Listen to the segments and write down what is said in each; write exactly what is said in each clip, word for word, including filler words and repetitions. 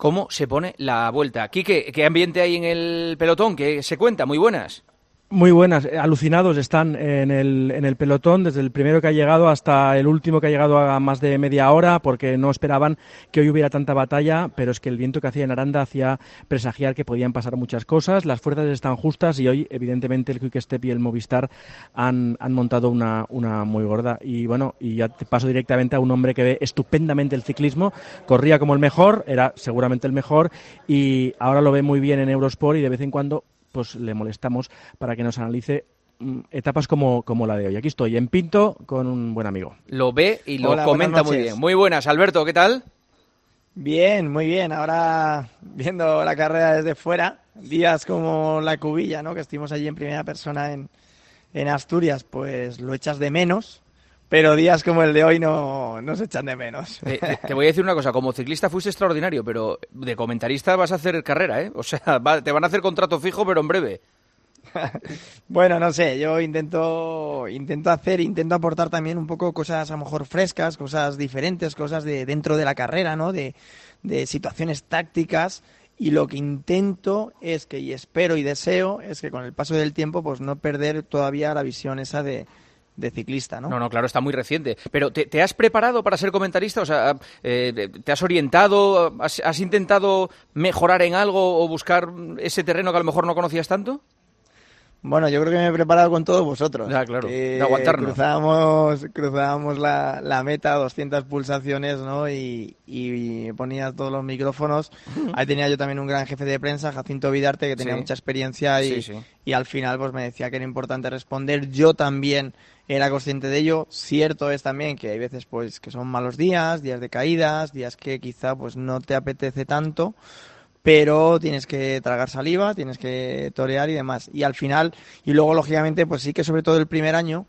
cómo se pone la vuelta. Quique, ¿qué ambiente hay en el pelotón? ¿Qué se cuenta? Muy buenas. Muy buenas, alucinados están en el, en el pelotón, desde el primero que ha llegado hasta el último que ha llegado a más de media hora, porque no esperaban que hoy hubiera tanta batalla, pero es que el viento que hacía en Aranda hacía presagiar que podían pasar muchas cosas, las fuerzas están justas y hoy evidentemente el Quick Step y el Movistar han, han montado una, una muy gorda. Y bueno, y ya te paso directamente a un hombre que ve estupendamente el ciclismo, corría como el mejor, era seguramente el mejor y ahora lo ve muy bien en Eurosport y de vez en cuando pues le molestamos para que nos analice mm, etapas como, como la de hoy. Aquí estoy, en Pinto, con un buen amigo. Lo ve y lo Hola, comenta muy bien. Muy buenas, Alberto, ¿qué tal? Bien, muy bien. Ahora viendo la carrera desde fuera, días como la Cubilla, ¿no? Que estuvimos allí en primera persona en, en Asturias, pues lo echas de menos. Pero días como el de hoy no, no se echan de menos. Eh, te, te voy a decir una cosa, como ciclista fuiste extraordinario, pero de comentarista vas a hacer carrera, ¿eh? O sea, va, te van a hacer contrato fijo, pero en breve. Bueno, no sé, yo intento, intento hacer, intento aportar también un poco cosas a lo mejor frescas, cosas diferentes, cosas de dentro de la carrera, ¿no? De, de situaciones tácticas. Y lo que intento es que, y espero y deseo, es que con el paso del tiempo, pues no perder todavía la visión esa de... de ciclista, ¿no? No, no, claro, está muy reciente. Pero ¿te, te has preparado para ser comentarista? O sea, eh, ¿te has orientado? Has, ¿Has intentado mejorar en algo o buscar ese terreno que a lo mejor no conocías tanto? Bueno, yo creo que me he preparado con todos vosotros. Ya, claro, de aguantarnos. Cruzábamos, cruzábamos la, la meta, doscientas pulsaciones, ¿no? Y, y ponía todos los micrófonos. Ahí tenía yo también un gran jefe de prensa, Jacinto Vidarte, que tenía Sí. mucha experiencia y, Sí, sí. y al final pues me decía que era importante responder. Yo también era consciente de ello. Cierto es también que hay veces pues que son malos días, días de caídas, días que quizá pues no te apetece tanto, pero tienes que tragar saliva, tienes que torear y demás. Y al final, y luego lógicamente, pues sí que sobre todo el primer año,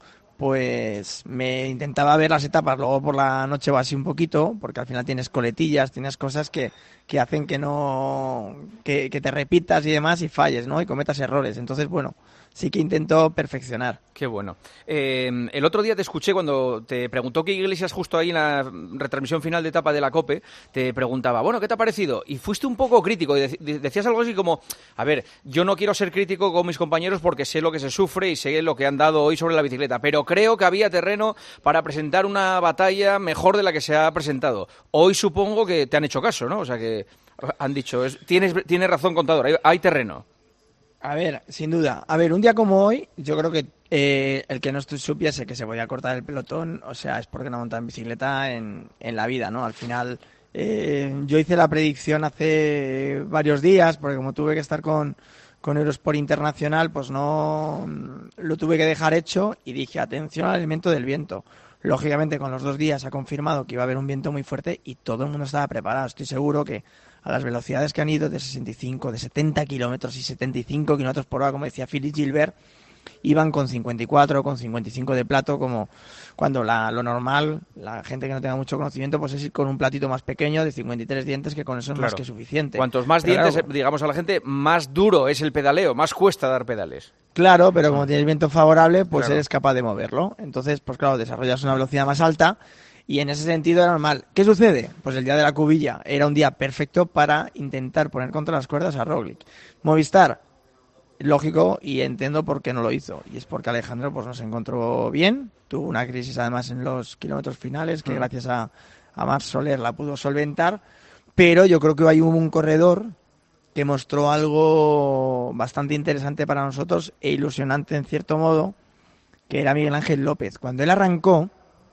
pues me intentaba ver las etapas, luego por la noche va así un poquito, porque al final tienes coletillas, tienes cosas que, que hacen que no, que, que te repitas y demás y falles, ¿no? Y cometas errores. Entonces, bueno, sí que intento perfeccionar. Qué bueno. Eh, el otro día te escuché cuando te preguntó que Iglesias justo ahí en la retransmisión final de etapa de la COPE, te preguntaba, bueno, ¿qué te ha parecido? Y fuiste un poco crítico y de- decías algo así como, a ver, yo no quiero ser crítico con mis compañeros porque sé lo que se sufre y sé lo que han dado hoy sobre la bicicleta, pero creo que había terreno para presentar una batalla mejor de la que se ha presentado. Hoy supongo que te han hecho caso, ¿no? O sea que han dicho, es, tienes, tienes razón, contador, hay, hay terreno. A ver, sin duda. A ver, un día como hoy, yo creo que eh, el que no estu- supiese que se podía cortar el pelotón, o sea, es porque no monta en bicicleta en, en la vida, ¿no? Al final, eh, yo hice la predicción hace varios días, porque como tuve que estar con, con Eurosport Internacional, pues no lo tuve que dejar hecho y dije, atención al elemento del viento. Lógicamente, con los dos días ha confirmado que iba a haber un viento muy fuerte y todo el mundo estaba preparado. Estoy seguro que a las velocidades que han ido de sesenta y cinco, de setenta kilómetros y setenta y cinco kilómetros por hora, como decía Philippe Gilbert, iban con cincuenta y cuatro, con cincuenta y cinco de plato, como cuando la, lo normal, la gente que no tenga mucho conocimiento, pues es ir con un platito más pequeño de cincuenta y tres dientes, que con eso es Claro. más que suficiente. Cuantos más Pero dientes, claro, digamos a la gente, más duro es el pedaleo, más cuesta dar pedales. Claro, pero como tienes viento favorable, pues Claro. eres capaz de moverlo. Entonces, pues claro, desarrollas una velocidad más alta y en ese sentido era normal. ¿Qué sucede? Pues el día de la Cubilla era un día perfecto para intentar poner contra las cuerdas a Roglic. Movistar, lógico, y entiendo por qué no lo hizo. Y es porque Alejandro pues no se encontró bien, tuvo una crisis además en los kilómetros finales que Mm. gracias a, a Marc Soler la pudo solventar. Pero yo creo que hay un corredor que mostró algo bastante interesante para nosotros e ilusionante en cierto modo, que era Miguel Ángel López. Cuando él arrancó,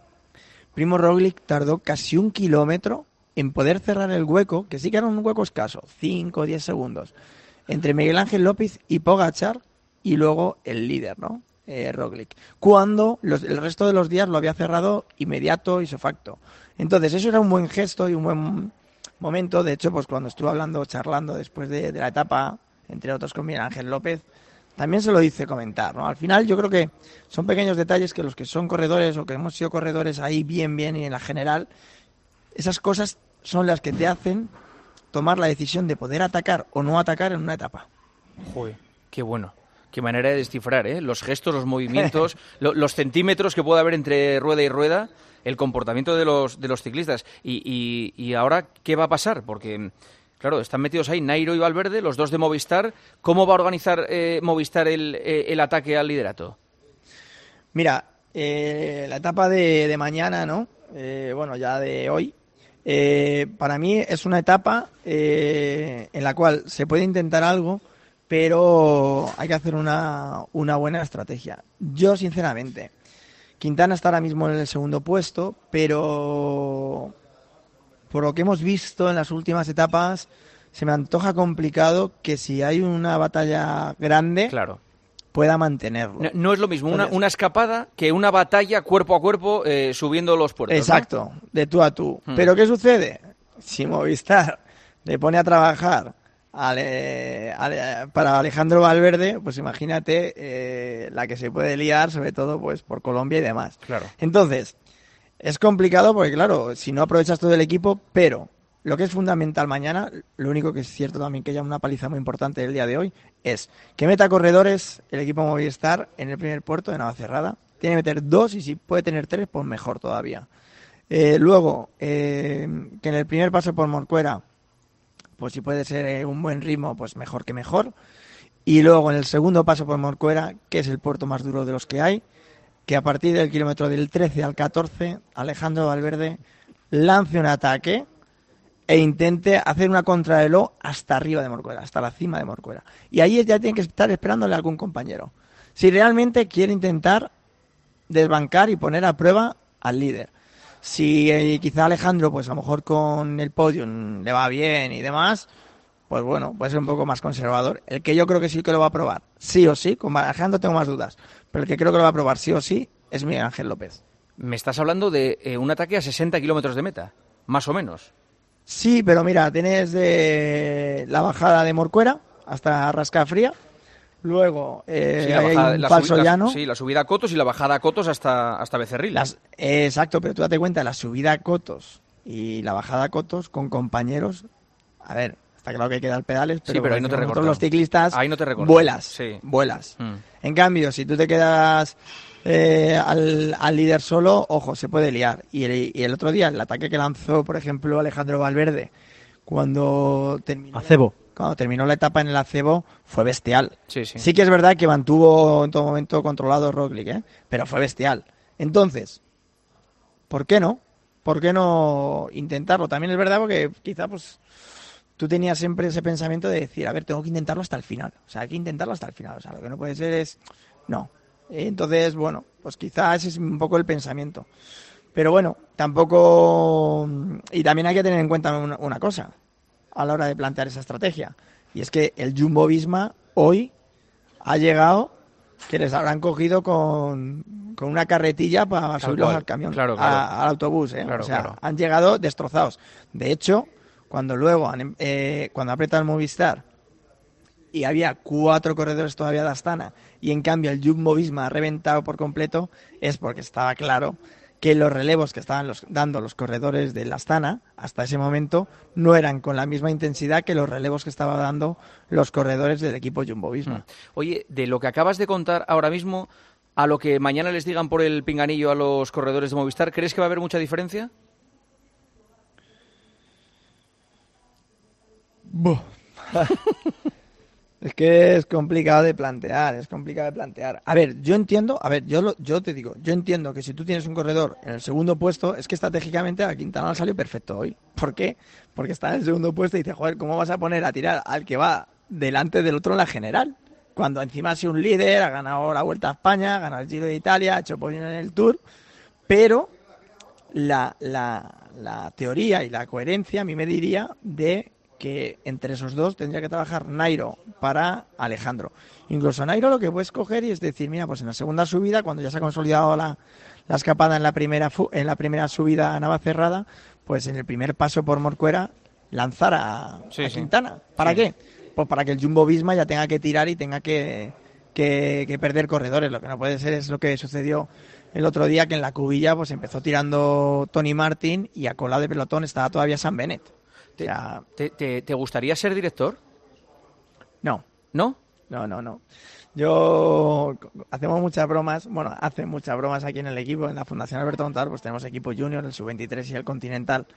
Primo Roglic tardó casi un kilómetro en poder cerrar el hueco, que sí que era un hueco escaso, cinco o diez segundos, entre Miguel Ángel López y Pogačar y luego el líder, ¿no? Eh, Roglic. Cuando los, el resto de los días lo había cerrado inmediato y sofacto. Entonces, eso era un buen gesto y un buen momento. De hecho, pues cuando estuve hablando, charlando después de, de la etapa, entre otros con Miguel Ángel López, también se lo hice comentar, ¿no? Al final yo creo que son pequeños detalles que los que son corredores o que hemos sido corredores ahí bien, bien y en la general, esas cosas son las que te hacen tomar la decisión de poder atacar o no atacar en una etapa. Joder, qué bueno. Qué manera de descifrar, ¿eh? Los gestos, los movimientos, lo, los centímetros que puede haber entre rueda y rueda, el comportamiento de los, de los ciclistas. Y, y, y ahora, ¿qué va a pasar? Porque, Claro, están metidos ahí Nairo y Valverde, los dos de Movistar. ¿Cómo va a organizar eh, Movistar el, eh, el ataque al liderato? Mira, eh, la etapa de, de mañana, ¿no? Eh, bueno, ya de hoy, eh, para mí es una etapa eh, en la cual se puede intentar algo, pero hay que hacer una, una buena estrategia. Yo, sinceramente, Quintana está ahora mismo en el segundo puesto, pero por lo que hemos visto en las últimas etapas, se me antoja complicado que si hay una batalla grande, claro, pueda mantenerlo. No, no es lo mismo Entonces, una, una escapada que una batalla cuerpo a cuerpo eh, subiendo los puertos. Exacto, ¿no? de tú a tú. Hmm. Pero ¿qué sucede? Si Movistar le pone a trabajar Ale, Ale, para Alejandro Valverde, pues imagínate eh, la que se puede liar, sobre todo pues por Colombia y demás. Claro. Entonces, es complicado porque, claro, si no aprovechas todo el equipo, pero lo que es fundamental mañana, lo único que es cierto también que haya una paliza muy importante el día de hoy, es que meta corredores el equipo Movistar en el primer puerto de Navacerrada. Tiene que meter dos y si puede tener tres, pues mejor todavía. Eh, luego, eh, que en el primer paso por Morcuera, pues si puede ser eh, un buen ritmo, pues mejor que mejor. Y luego en el segundo paso por Morcuera, que es el puerto más duro de los que hay, que a partir del kilómetro del trece al catorce, Alejandro Valverde lance un ataque e intente hacer una contrarreloj hasta arriba de Morcuera, hasta la cima de Morcuera. Y ahí ya tiene que estar esperándole a algún compañero. Si realmente quiere intentar desbancar y poner a prueba al líder. Si eh, quizá Alejandro, pues a lo mejor con el podium le va bien y demás, pues bueno, puede ser un poco más conservador. El que yo creo que sí que lo va a probar, sí o sí, con Alejandro tengo más dudas, pero el que creo que lo va a probar sí o sí es Miguel Ángel López. Me estás hablando de eh, un ataque a sesenta kilómetros de meta, más o menos. Sí, pero mira, tienes de la bajada de Morcuera hasta Rascafría. Luego eh, sí, la hay bajada, un la falso subi- llano. La, sí, la subida a Cotos y la bajada a Cotos hasta, hasta Becerril. Las, eh, exacto, pero tú date cuenta, la subida a Cotos y la bajada a Cotos con compañeros. A ver, está claro que hay que dar pedales, pero, sí, pero ahí no te nosotros recortan. los ciclistas Ahí no te recortan. vuelas, Sí. vuelas. Mm. En cambio, si tú te quedas eh, al, al líder solo, ojo, se puede liar. Y el, y el otro día, el ataque que lanzó, por ejemplo, Alejandro Valverde, cuando terminó... Acebo. Cuando terminó la etapa en el acebo fue bestial. Sí, sí. Sí que es verdad que mantuvo en todo momento controlado Roglic, ¿eh? Pero fue bestial. Entonces, ¿por qué no? ¿Por qué no intentarlo? También es verdad porque quizá pues tú tenías siempre ese pensamiento de decir, a ver, tengo que intentarlo hasta el final. O sea, hay que intentarlo hasta el final. O sea, lo que no puede ser es... No. Entonces, bueno, pues quizás ese es un poco el pensamiento. Pero bueno, tampoco... Y también hay que tener en cuenta una, una cosa a la hora de plantear esa estrategia. Y es que el Jumbo-Visma hoy ha llegado que les habrán cogido con, con una carretilla para subirlos cual. al camión, Claro, claro. a- al autobús. ¿eh? Claro, o sea, claro. han llegado destrozados. De hecho, cuando luego, han, eh, cuando aprieta el Movistar y había cuatro corredores todavía de Astana y en cambio el Jumbo-Visma ha reventado por completo, es porque estaba claro que los relevos que estaban los, dando los corredores del Astana hasta ese momento no eran con la misma intensidad que los relevos que estaban dando los corredores del equipo Jumbo-Visma. Mm. Oye, de lo que acabas de contar ahora mismo a lo que mañana les digan por el pinganillo a los corredores de Movistar, ¿crees que va a haber mucha diferencia? Es que es complicado de plantear, es complicado de plantear. A ver, yo entiendo, a ver, yo lo, yo te digo, yo entiendo que si tú tienes un corredor en el segundo puesto, es que estratégicamente a Quintana le salió perfecto hoy. ¿Por qué? Porque está en el segundo puesto y dice, joder, ¿cómo vas a poner a tirar al que va delante del otro en la general? Cuando encima ha sido un líder, ha ganado la Vuelta a España, ha ganado el Giro de Italia, ha hecho podium en el Tour, pero la, la, la teoría y la coherencia a mí me diría de que entre esos dos tendría que trabajar Nairo para Alejandro. Incluso Nairo lo que puedes coger y es decir, mira, pues en la segunda subida, cuando ya se ha consolidado la, la escapada en la primera fu- en la primera subida a Navacerrada, pues en el primer paso por Morcuera lanzar a, Sí, a sí. Quintana. ¿Para Sí. qué? Pues para que el Jumbo-Visma ya tenga que tirar y tenga que, que, que perder corredores. Lo que no puede ser es lo que sucedió el otro día, que en la cubilla pues empezó tirando Tony Martin y a cola de pelotón estaba todavía Sam Bennett. O ¿Te, sea, te, te- te gustaría ser director? no, ¿No? no, no, no. Yo hacemos muchas bromas, bueno, hacen muchas bromas aquí en el equipo, en la Fundación Alberto Contador, pues tenemos equipo junior, el sub veintitrés y el continental.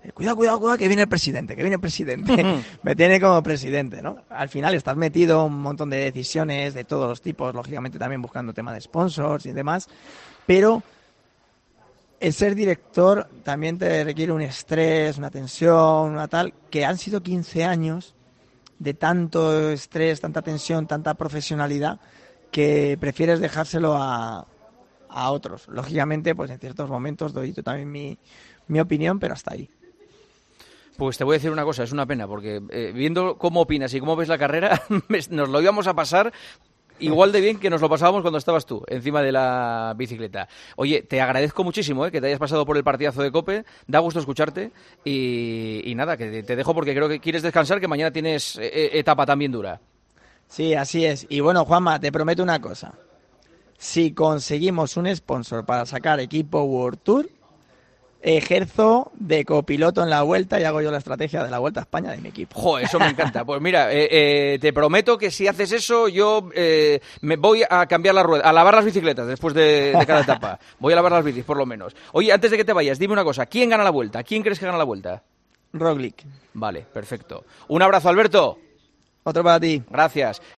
Cuidado, cuidado, cuidado, que viene el presidente, que viene el presidente. Me tiene como presidente, ¿no? Al final estás metido en un montón de decisiones de todos los tipos, lógicamente también buscando tema de sponsors y demás, pero el ser director también te requiere un estrés, una tensión, una tal, que han sido quince años de tanto estrés, tanta tensión, tanta profesionalidad, que prefieres dejárselo a, a otros. Lógicamente, pues en ciertos momentos doy yo también mi, mi opinión, pero hasta ahí. Pues te voy a decir una cosa, es una pena, porque eh, viendo cómo opinas y cómo ves la carrera, nos lo íbamos a pasar igual de bien que nos lo pasábamos cuando estabas tú, encima de la bicicleta. Oye, te agradezco muchísimo eh, que te hayas pasado por el partidazo de COPE, da gusto escucharte y, y nada, que te dejo porque creo que quieres descansar, que mañana tienes eh, etapa también dura. Sí, así es. Y bueno, Juanma, te prometo una cosa. Si conseguimos un sponsor para sacar equipo World Tour, ejerzo de copiloto en la Vuelta y hago yo la estrategia de la Vuelta a España de mi equipo. Jo, eso me encanta. Pues mira, eh, eh, te prometo que si haces eso, yo eh, me voy a cambiar la rueda, a lavar las bicicletas después de, de cada etapa. Voy a lavar las bicis, por lo menos. Oye, antes de que te vayas, dime una cosa. ¿Quién gana la Vuelta? ¿Quién crees que gana la Vuelta? Roglic. Vale, perfecto. Un abrazo, Alberto. Otro para ti. Gracias.